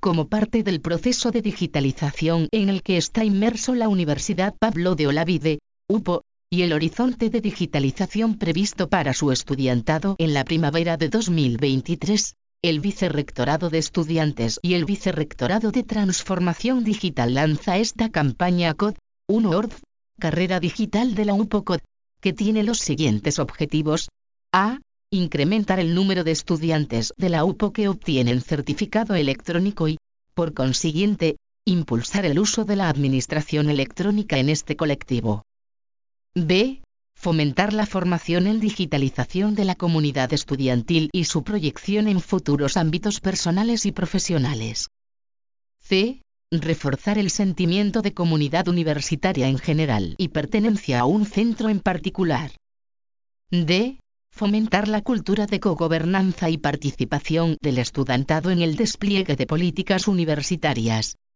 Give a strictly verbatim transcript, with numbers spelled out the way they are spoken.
como parte del proceso de digitalización en el que está inmerso la Universidad Pablo de Olavide, U P O, y el horizonte de digitalización previsto para su estudiantado en la primavera de dos mil veintitrés, el Vicerrectorado de Estudiantes y el Vicerrectorado de Transformación Digital lanza esta campaña C O D uno O R D, Carrera Digital de la U P O C O D, que tiene los siguientes objetivos. A. Incrementar el número de estudiantes de la U P O que obtienen certificado electrónico y, por consiguiente, impulsar el uso de la administración electrónica en este colectivo. B. Fomentar la formación en digitalización de la comunidad estudiantil y su proyección en futuros ámbitos personales y profesionales. C. Reforzar el sentimiento de comunidad universitaria en general y pertenencia a un centro en particular. D. Fomentar la cultura de cogobernanza y participación del estudiantado en el despliegue de políticas universitarias.